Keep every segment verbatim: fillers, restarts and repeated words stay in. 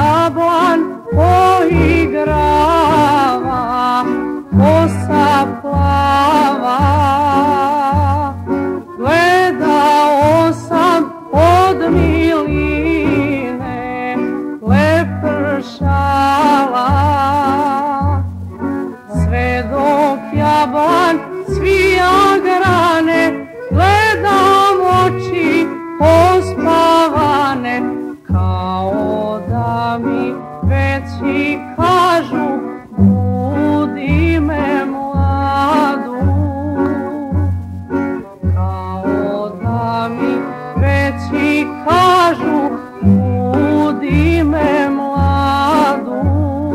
jablan poigrava, kosa plava. Gledao sam od miline lepršala, sve dok jablan svija grane, gledam oči pospavane, kao da mi već i kažu budi me mladu, kao da mi već i kažu budi me mladu.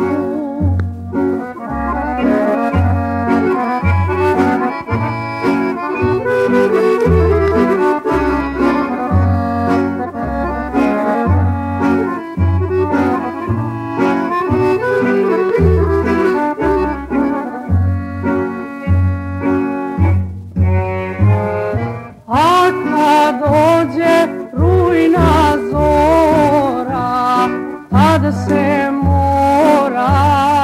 A kad dođe rujna zora, tad se mora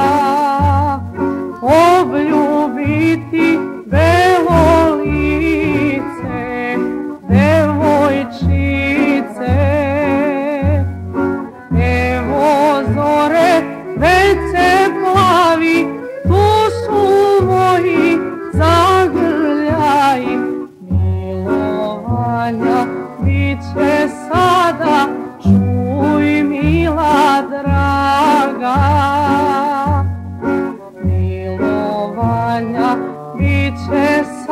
obljubiti belo lice devojčice. Evo zore već se plavi, tu su moji zagrljaji, milovanja bit će sada, čuj mila draga. Milovanja bit će